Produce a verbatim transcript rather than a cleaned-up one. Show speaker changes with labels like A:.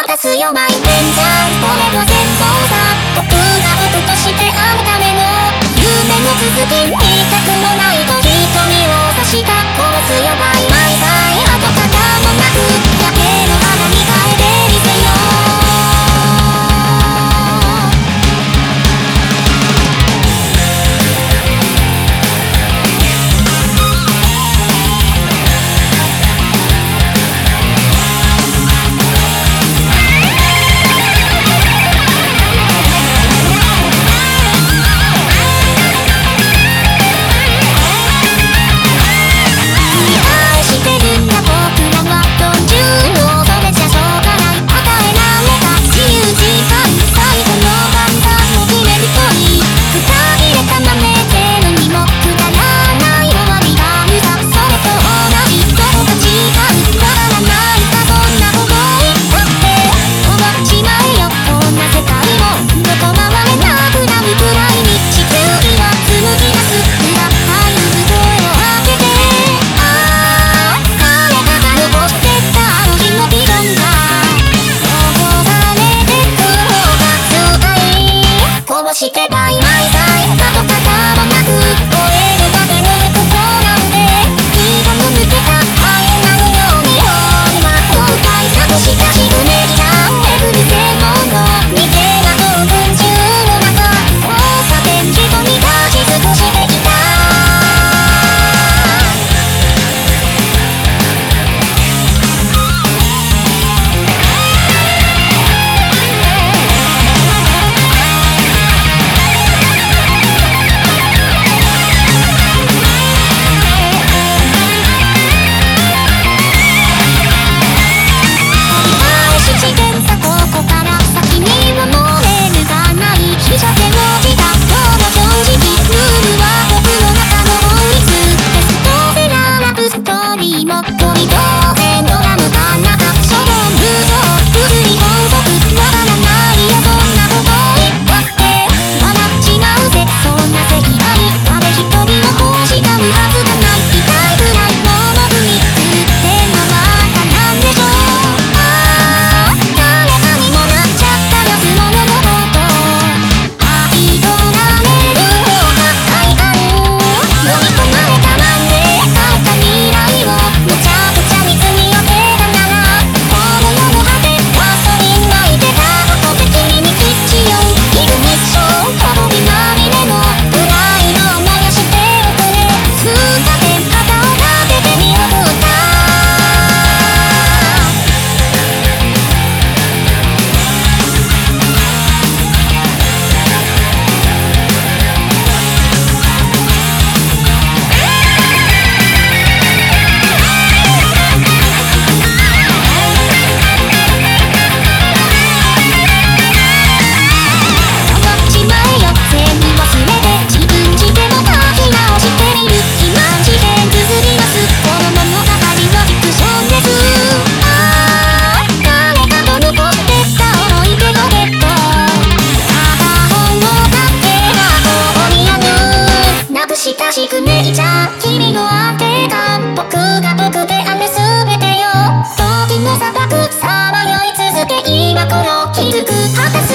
A: 果たすよマイレンジャー。俺の戦争さ、僕が僕として会うための夢の続き、言いたくもないと瞳を差した殺すよバイマイサイ。跡形もなく焼ける花に変えてみせよう。してバイマイサイ。跡形もなく燃えるだけのここなんで、気が抜けたハエなのように今後悔なくしたしぐねりだエブリデイモンド逃げ惑う群衆の中、交差点人に立ち尽くしてきた。親しくねえじゃん君の安定感、僕が僕である全てよ。時の砂漠さまよい続け今頃気づく果たす